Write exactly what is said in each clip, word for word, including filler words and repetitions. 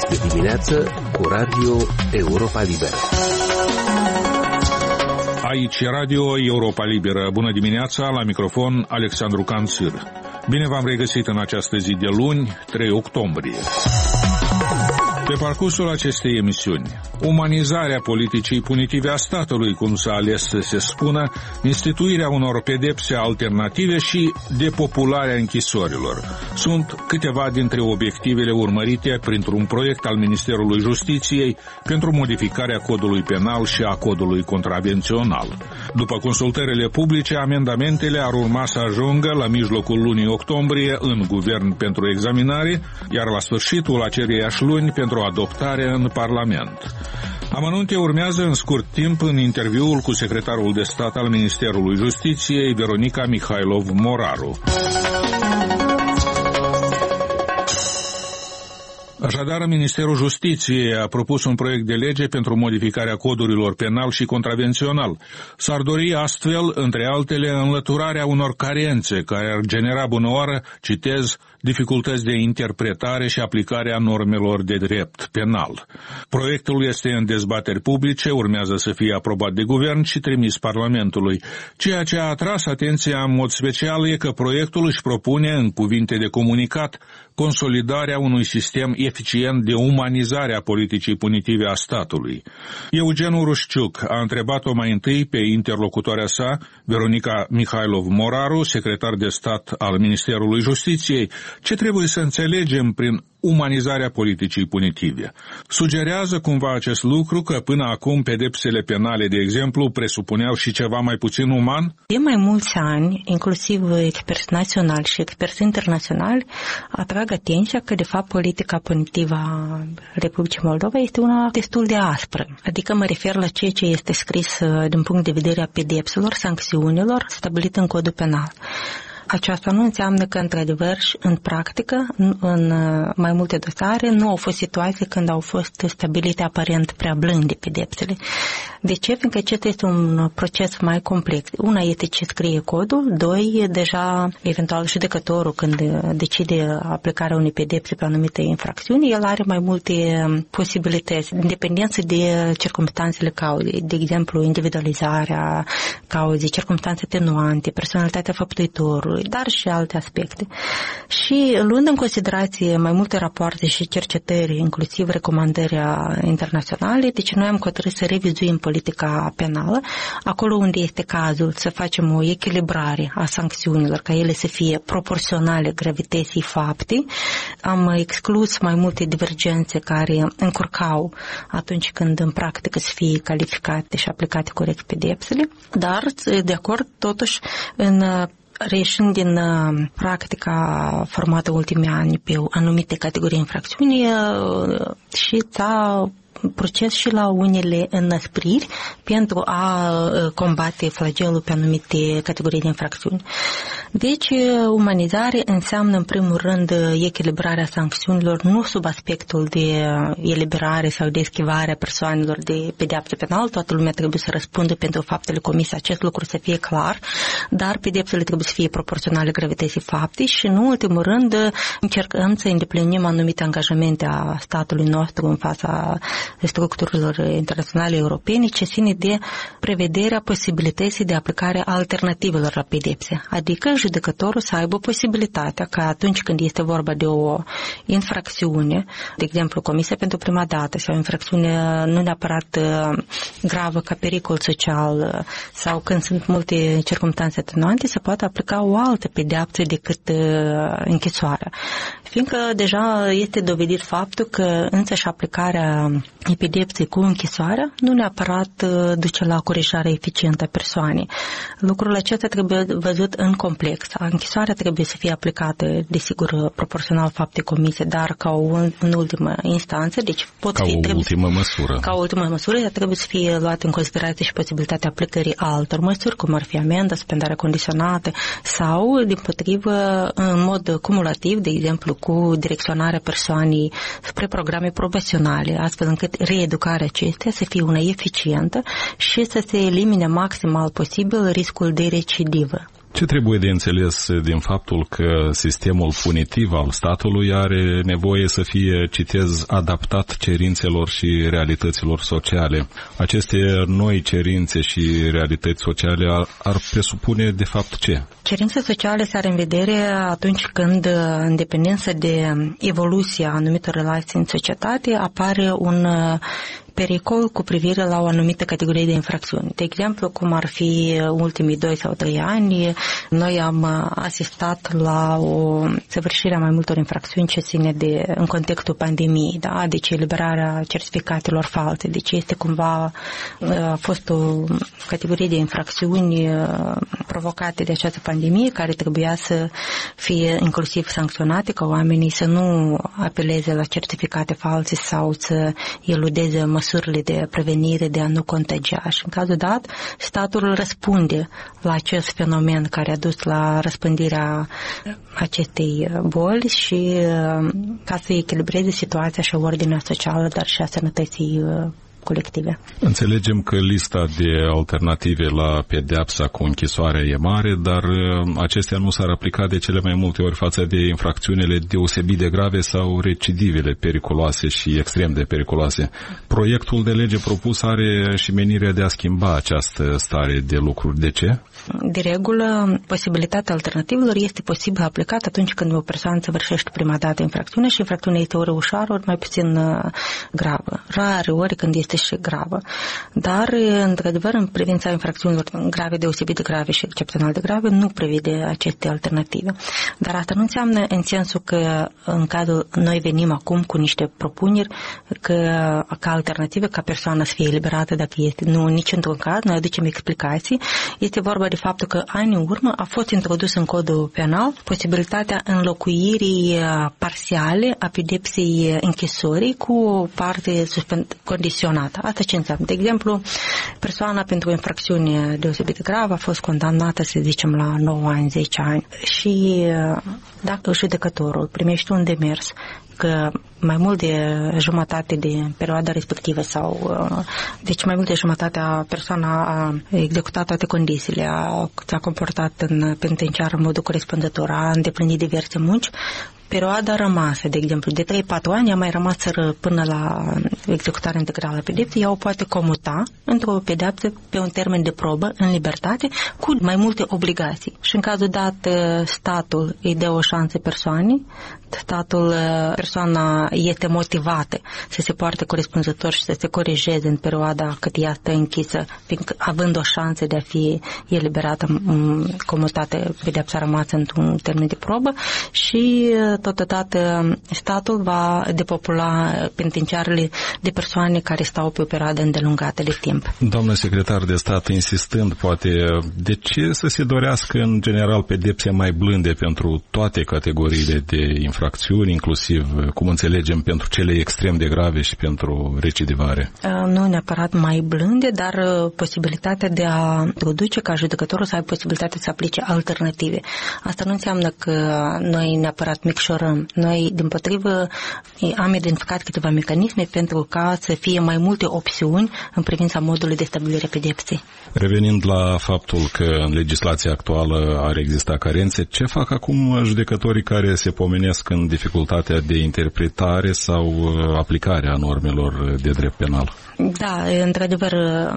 Este dimineață cu Radio Europa Liberă. Aici Radio Europa Liberă. Bună dimineața, la microfon Alexandru Canțir. Bine v-am regăsit în această zi de luni, trei octombrie. Pe parcursul acestei emisiuni, umanizarea politicii punitive a statului, cum s-a ales să se spună, instituirea unor pedepse alternative și depopularea închisorilor. Sunt câteva dintre obiectivele urmărite printr-un proiect al Ministerului Justiției pentru modificarea codului penal și a codului contravențional. După consultările publice, amendamentele ar urma să ajungă la mijlocul lunii octombrie în guvern pentru examinare, iar la sfârșitul aceleiași luni pentru adoptare în Parlament. Amănunte urmează în scurt timp în interviul cu secretarul de stat al Ministerului Justiției, Veronica Mihailov-Moraru. Așadar, Ministerul Justiției a propus un proiect de lege pentru modificarea codurilor penal și contravențional. S-ar dori astfel, între altele, înlăturarea unor carențe care ar genera bunăoară, citez, dificultăți de interpretare și aplicare a normelor de drept penal. Proiectul este în dezbateri publice, urmează să fie aprobat de guvern și trimis Parlamentului. Ceea ce a atras atenția în mod special e că proiectul își propune, în cuvinte de comunicat, consolidarea unui sistem eficient de umanizare a politicii punitive a statului. Eugen Urușciuc a întrebat-o mai întâi pe interlocutoarea sa, Veronica Mihailov-Moraru, secretar de stat al Ministerului Justiției, ce trebuie să înțelegem prin umanizarea politicii punitive. Sugerează cumva acest lucru că până acum pedepsele penale, de exemplu, presupuneau și ceva mai puțin uman? De mai mulți ani, inclusiv experți naționali și experți internaționali, atrag atenția că, de fapt, politica punitivă a Republicii Moldova este una destul de aspră. Adică mă refer la ceea ce este scris din punct de vedere a pedepselor, sancțiunilor, stabilit în codul penal. Aceasta nu înseamnă că, într-adevăr, în practică, în mai multe dosare, nu au fost situații când au fost stabilite aparent prea blânde pedepsele. De ce? Fiindcă acesta este un proces mai complex. Una este ce scrie codul, doi, deja, eventual, judecătorul, când decide aplicarea unei pedepse pe anumite infracțiuni, el are mai multe posibilități, în dependență de circumstanțele cauzei. De exemplu, individualizarea cauzei, circumstanțe tenuante, personalitatea făptuitorului, dar și alte aspecte. Și luând în considerație mai multe rapoarte și cercetări, inclusiv recomandări internaționale, deci noi am hotărât să revizuim politica penală, acolo unde este cazul să facem o echilibrare a sancțiunilor, ca ele să fie proporționale gravității faptei. Am exclus mai multe divergențe care încurcau atunci când în practică să fie calificate și aplicate corect pedepsele, dar de acord totuși în reieșind din uh, practica formată ultimii ani pe anumite categorii infracțiuni uh, și ța proces și la unele înăspriri pentru a combate flagelul pe anumite categorii de infracțiuni. Deci, umanizare înseamnă, în primul rând, echilibrarea sancțiunilor, nu sub aspectul de eliberare sau de eschivare a persoanelor de pedeapsă penală. Toată lumea trebuie să răspundă pentru faptele comise, acest lucru să fie clar, dar pedepsele trebuie să fie proporționale gravității faptei și, în ultimul rând, încercăm să îndeplinim anumite angajamente a statului nostru în fața structurilor internaționale europene, ce ține de prevederea posibilității de aplicare a alternativelor la pedepse. Adică judecătorul să aibă posibilitatea ca atunci când este vorba de o infracțiune, de exemplu comisă pentru prima dată sau o infracțiune nu neapărat gravă ca pericol social sau când sunt multe circumstanțe atenuante, să poată aplica o altă pedeapsă decât închisoarea. Fiindcă deja este dovedit faptul că însăși aplicarea pedepsei cu închisoarea nu neapărat duce la corectarea eficientă a persoanei. Lucrul acesta trebuie văzut în complex. Închisoarea trebuie să fie aplicată, desigur, proporțional faptei comise, dar ca o în ultimă instanță, deci pot ca fi, o trebuie, ultimă măsură. Ca o ultimă măsură, dar trebuie să fie luată în considerație și posibilitatea aplicării altor măsuri, cum ar fi amenda, suspendarea condiționată sau, din potrivă, în mod cumulativ, de exemplu, cu direcționarea persoanei spre programe probaționale, astfel încât reeducarea acestea să fie una eficientă și să se elimine maximal posibil riscul de recidivă. Ce trebuie de înțeles din faptul că sistemul punitiv al statului are nevoie să fie, citez, adaptat cerințelor și realităților sociale? Aceste noi cerințe și realități sociale ar, ar presupune de fapt ce? Cerințele sociale se are în vedere atunci când, în dependență de evoluția anumitor relații în societate, apare un pericol cu privire la o anumită categorie de infracțiuni. De exemplu, cum ar fi ultimii doi sau trei ani, noi am asistat la o săvârșire a mai multor infracțiuni ce ține de, în contextul pandemiei, da? Deci eliberarea certificatelor false. Deci este cumva, a fost o categorie de infracțiuni provocate de această pandemie care trebuia să fie inclusiv sancționate, ca oamenii să nu apeleze la certificate false sau să eludeze măsurile de prevenire, de a nu contagia. Și în cazul dat, statul răspunde la acest fenomen care a dus la răspândirea acestei boli și ca să echilibreze situația și ordinea socială, dar și a sănătății colective. Înțelegem că lista de alternative la pedeapsa cu închisoarea e mare, dar acestea nu s-ar aplica de cele mai multe ori față de infracțiunile deosebit de grave sau recidivele periculoase și extrem de periculoase. Proiectul de lege propus are și menirea de a schimba această stare de lucruri. De ce? De regulă, posibilitatea alternativelor este posibil aplicată atunci când o persoană săvârșește prima dată infracțiunea și infracțiunea este ori ușoară, ori mai puțin gravă. Rare ori când este și gravă. Dar, într-adevăr, în privința infracțiunilor grave, deosebit de grave și excepțional de grave, nu prevede aceste alternative. Dar asta nu înseamnă în sensul că în cazul noi venim acum cu niște propuneri că ca alternative, ca persoana să fie eliberată dacă este. Nu, nici într-un caz, noi aducem explicații. Este vorba de faptul că ani în urmă a fost introdus în codul penal posibilitatea înlocuirii parțiale a pedepsei închisorii cu o parte suspend- condiționată. Asta ce înseamnă? De exemplu, persoana pentru o infracțiune deosebit de gravă a fost condamnată, să zicem, la nouă ani, zece ani și dacă judecătorul primește un demers că mai mult de jumătate de perioada respectivă sau deci mai mult de jumătate a persoana a executat toate condițiile, a, s-a comportat în penitenciar în modul corespunzător, a îndeplinit diverse munci, perioada rămasă, de exemplu, de trei patru ani a mai rămas până la executarea integrală a pedepsei, ea o poate comuta într-o pedeapsă pe un termen de probă în libertate cu mai multe obligații. Și în cazul dat statul îi dă o șansă persoanei, statul, persoana este motivată să se poarte corespunzător și să se corejeze în perioada cât ea stă închisă, având o șansă de a fi eliberată, comutată pedeapsa rămasă într-un termen de probă și totodată statul va depopula penitenciarele de persoane care stau pe o perioadă îndelungată de timp. Doamnă secretar de stat, insistând, poate, de ce să se dorească în general pedepse mai blânde pentru toate categoriile de infracțiuni, inclusiv, cum înțelegem, pentru cele extrem de grave și pentru recidivare? Nu neapărat mai blânde, dar posibilitatea de a introduce ca judecătorul să aibă posibilitatea să aplice alternative. Asta nu înseamnă că noi neapărat micșorăm. Noi, dimpotrivă, am identificat câteva mecanisme pentru ca să fie mai multe opțiuni în privința modului de stabilire pedepsei. Revenind la faptul că în legislația actuală ar exista carențe, ce fac acum judecătorii care se pomenesc în dificultatea de interpretare sau aplicare a normelor de drept penal? Da, într-adevăr,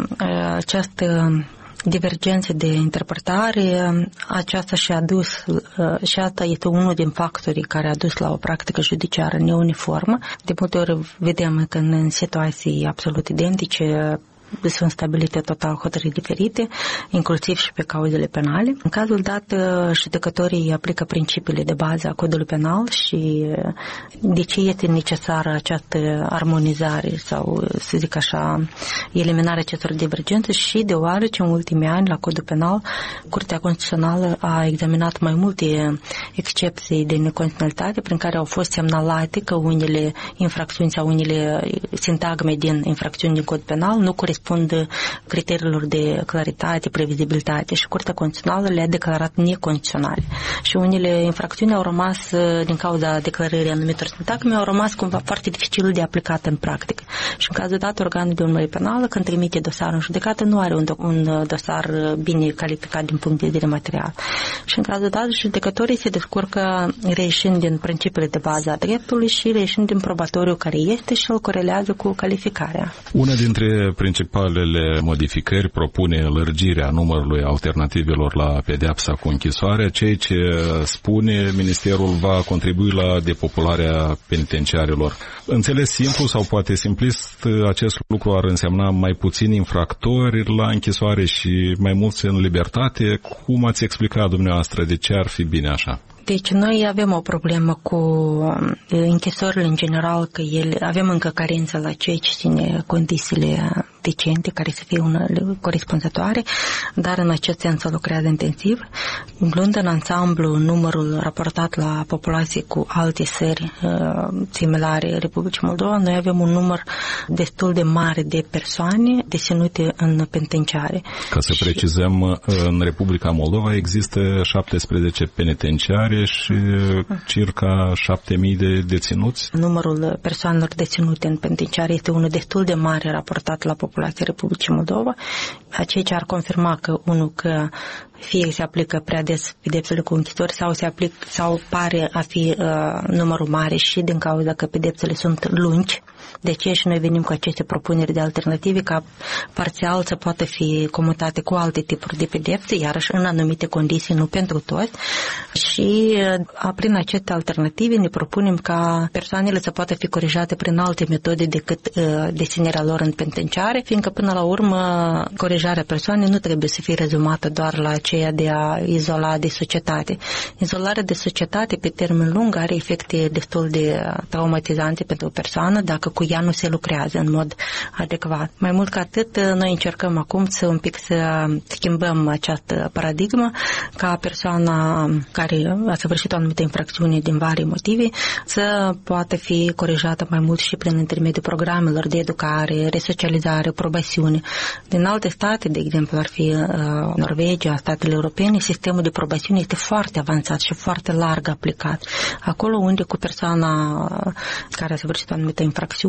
această divergențe de interpretare, aceasta și-a dus, și asta este unul din factorii care a dus la o practică judiciară neuniformă. De multe ori vedem că în situații absolut identice sunt stabilite total hotărâri diferite, inclusiv și pe cauzele penale. În cazul dat, judecătorii aplică principiile de bază a codului penal și de ce este necesară această armonizare sau, să zic așa, eliminarea acestor divergențe și deoarece în ultimii ani la codul penal Curtea Constituțională a examinat mai multe excepții de neconstituționalitate prin care au fost semnalate că unele infracțiuni sau unele sintagme din infracțiuni din cod penal nu corespund corespund criteriilor de claritate, previzibilitate și Curtea Constituțională le-a declarat necondiționale. Și unele infracțiuni au rămas, din cauza declarării anumitor sintagme, au rămas cumva foarte dificil de aplicat în practică. Și în cazul dat, organul de urmărire penală, când trimite dosarul în judecată, nu are un, un dosar bine calificat din punct de vedere material. Și în cazul dat, judecătorii se descurcă reieșind din principiile de bază a dreptului și reieșind din probatoriu care este și îl corelează cu calificarea. Una dintre principalele modificări propune lărgirea numărului alternativelor la pedeapsa cu închisoarea, ceea ce spune Ministerul va contribui la depopularea penitenciarilor. Înțeles simplu sau poate simplist, acest lucru ar însemna mai puțini infractori la închisoare și mai mulți în libertate. Cum ați explicat dumneavoastră de ce ar fi bine așa? Deci noi avem o problemă cu închisorile în general, că ele, avem încă carență la ceea ce ține condițiile decente, care să fie unele corespunzătoare, dar în acest sens se lucrează intensiv. Luând în ansamblu numărul raportat la populație cu alte țări uh, similare Republicii Moldova, noi avem un număr destul de mare de persoane deținute în penitenciare. Ca să precizăm, în Republica Moldova există șaptesprezece penitenciare și circa șapte mii de deținuți. Numărul persoanelor deținute în penitenciare este unul destul de mare raportat la populație Republicii Moldova, ceea ce ar confirma că, unul, că fie se aplică prea des pedepsele cu închisori sau se aplică, sau pare a fi uh, numărul mare și din cauza că pedepsele sunt lungi. De ce și noi venim cu aceste propuneri de alternative ca parțial să poată fi comutate cu alte tipuri de pedepse, iarăși în anumite condiții, nu pentru toți. Și uh, prin aceste alternative ne propunem ca persoanele să poată fi corijate prin alte metode decât uh, deținerea lor în penitenciare, fiindcă până la urmă corijarea persoanei nu trebuie să fie rezumată doar la aceea de a izola de societate. Izolarea de societate pe termen lung are efecte destul de traumatizante pentru o persoană dacă cu ea nu se lucrează în mod adecvat. Mai mult ca atât, noi încercăm acum să un pic să schimbăm această paradigmă, ca persoana care a săvârșit o anumită infracțiune din vari motive să poată fi corijată mai mult și prin intermediul programelor de educare, resocializare, probasiune. Din alte state, de exemplu, ar fi uh, Norvegia, statele europene, sistemul de probasiune este foarte avansat și foarte larg aplicat. Acolo unde cu persoana care a săvârșit o anumită infracțiune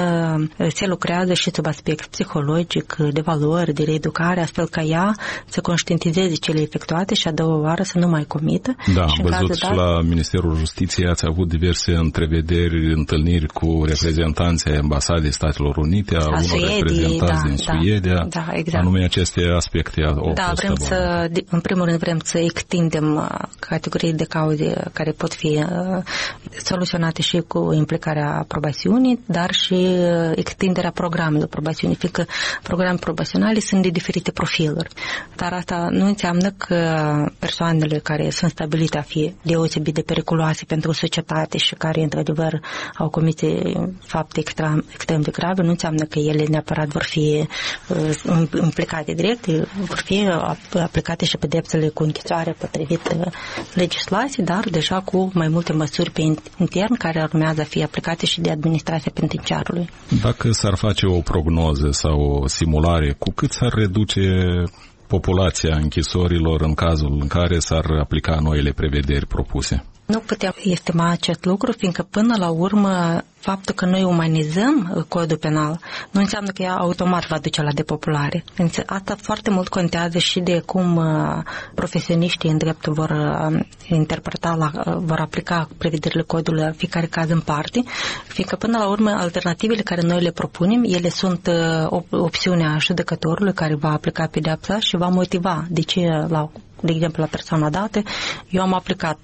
se lucrează și sub aspect psihologic, de valori, de reeducare, astfel ca ea să conștientizeze cele efectuate și a doua oară să nu mai comită. Da, am văzut și dat... la Ministerul Justiției ați avut diverse întrevederi, întâlniri cu reprezentanții ai Ambasadei Statelor Unite, a, a unor Suediei, reprezentanți da, din da, Suedia, da, exact. Anume aceste aspecte. Da, vrem să, în primul rând vrem să extindem categorii de cauze care pot fi soluționate și cu implicarea probasiunii, dar și extinderea programelor probasiunii, fiindcă programe probasionale sunt de diferite profiluri. Dar asta nu înseamnă că persoanele care sunt stabilite a fi deosebit de periculoase pentru societate și care, într-adevăr, au comis fapte extrem, extrem de grave, nu înseamnă că ele neapărat vor fi uh, implicate direct, vor fi aplicate și pedepsele cu închisoare potrivit legislației, dar deja cu mai multe măsuri pe intern care urmează a fi aplicate și de administrația penitenciarului. Dacă s-ar face o prognoză sau o simulare, cu cât s-ar reduce populația închisorilor în cazul în care s-ar aplica noile prevederi propuse? Nu putem estima acest lucru, fiindcă până la urmă faptul că noi umanizăm codul penal nu înseamnă că ea automat va duce la depopulare. Asta foarte mult contează și de cum profesioniștii în drept vor interpreta, la, vor aplica prevederile codului la fiecare caz în parte, fiindcă până la urmă alternativele care noi le propunem, ele sunt opțiunea judecătorului care va aplica pedeapsa și va motiva de ce la de exemplu, la persoana dată, eu am aplicat,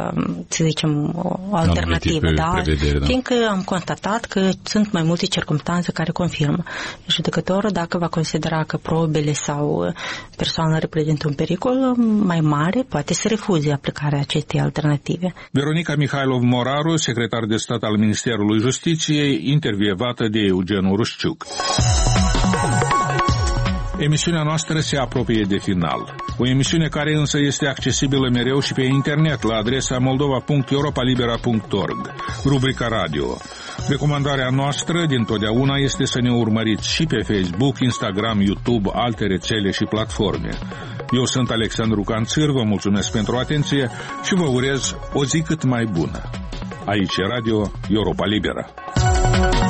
să zicem, o alternativă, da? da? Fiindcă am constatat că sunt mai multe circumstanțe care confirmă. Judecătorul, dacă va considera că probele sau persoana reprezintă un pericol mai mare, poate să refuze aplicarea acestei alternative. Veronica Mihailov-Moraru, secretar de stat al Ministerului Justiției, intervievată de Eugen Urușciuc. Emisiunea noastră se apropie de final. O emisiune care însă este accesibilă mereu și pe internet la adresa moldova punct europa libera punct org, rubrica radio. Recomandarea noastră dintotdeauna este să ne urmăriți și pe Facebook, Instagram, YouTube, alte rețele și platforme. Eu sunt Alexandru Canțir, vă mulțumesc pentru atenție și vă urez o zi cât mai bună. Aici e Radio Europa Liberă.